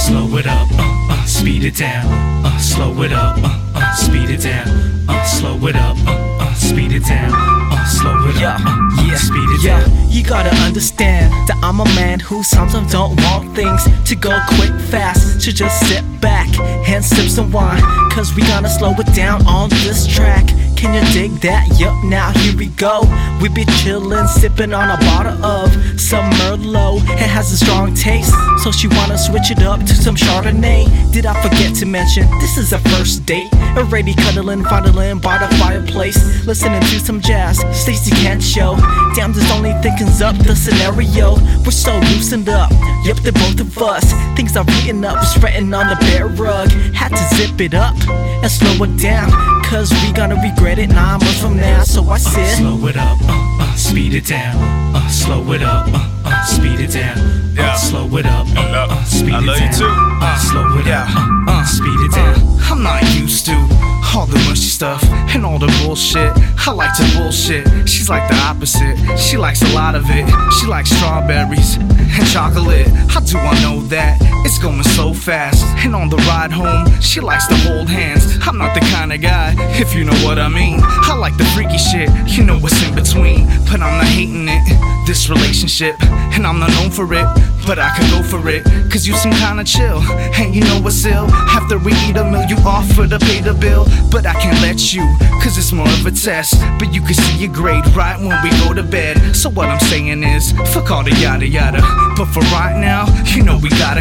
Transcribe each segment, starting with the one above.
slow it up, speed it down, slow it up, speed it down, slow it up, speed it down, slow it up, speed it down. You gotta understand that I'm a man who sometimes don't want things to go quick, fast. To just sit back and sip some wine, cause we gonna slow it down on this track. Can you dig that? Yup, now here we go. We be chillin', sippin' on a bottle of some Merlot. It has a strong taste, so she wanna switch it up to some Chardonnay. Did I forget to mention, this is a first date? Already cuddling, fondling by the fireplace, listening to some jazz Stacy can't show. Damn, this only thickens up the scenario. We're so loosened up, yep, they're both of us. Things are beating up, spreading on the bare rug. Had to zip it up and slow it down, cause we gonna regret it 9 months from now. So I said, slow it up, speed it down, slow it up, speed it down, slow it up, speed it down, slow it up, speed it down. I'm not used to all the mushy stuff and all the bullshit. I like to bullshit. She's like the opposite. She likes a lot of it. She likes strawberries and chocolate. How do I know that? It's going so fast. And on the ride home, she likes to hold hands. I'm not the kind of guy, if you know what I mean. I like the freaky shit, you know what's in between. But I'm not hating it, this relationship, and I'm not known for it, but I could go for it, cause you seem kinda chill. And you know what's ill? After we eat a meal, you offer to pay the bill, but I can't let you, cause it's more of a test. But you can see your grade right when we go to bed. So what I'm saying is, fuck all the yada yada, but for right now, you know we gotta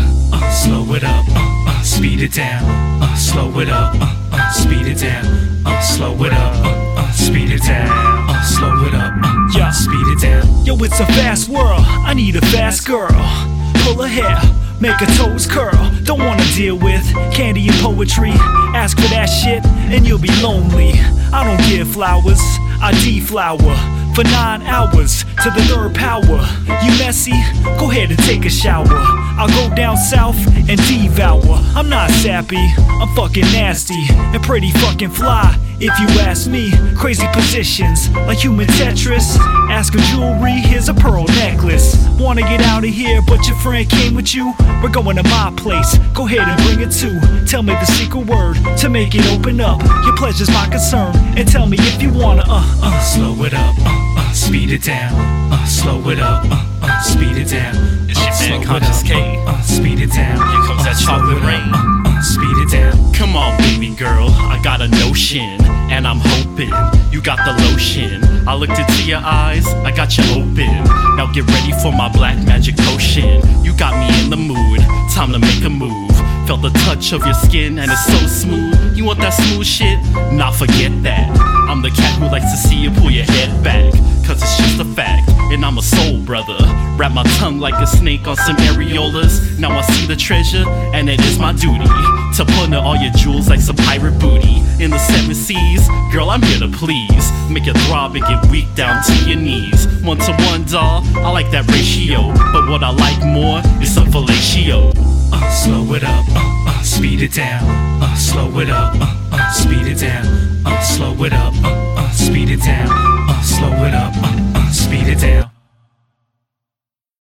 slow it up, speed it down, slow it up, speed it down, slow it up, speed it down, slow it up, speed it down. Yo, it's a fast world, I need a fast girl. Pull her hair, make her toes curl. Don't wanna deal with candy and poetry. Ask for that shit and you'll be lonely. I don't give flowers, I deflower for 9 hours to the 3rd power. You messy? Go ahead and take a shower. I'll go down south and devour. I'm not sappy, I'm fucking nasty and pretty fucking fly, if you ask me. Crazy positions like human Tetris. Ask for jewelry, here's a pearl necklace. Wanna get out of here but your friend came with you? We're going to my place, go ahead and bring it too. Tell me the secret word to make it open up. Your pleasure's my concern, and tell me if you wanna slow it up, speed it down, slow it up, speed it down. It's your man Conscious K. Speed it down. Here comes that chocolate rain. Speed it down. Come on, baby girl, I got a notion, and I'm hoping you got the lotion. I looked into your eyes, I got you open. Now get ready for my black magic potion. You got me in the mood, time to make a move. Felt the touch of your skin and it's so smooth. You want that smooth shit? Nah, forget that. I'm the cat who likes to see you pull your head back, cause it's just a fact, and I'm a soul brother. Wrap my tongue like a snake on some areolas. Now I see the treasure, and it is my duty to plunder all your jewels like some pirate booty. In the 7 seas, girl, I'm here to please. Make you throb and get weak down to your knees. 1 to 1, doll, I like that ratio, but what I like more is some fellatio. Slow it up, speed it down, slow it up, speed it down, slow it up, speed it down, slow it up, speed it down.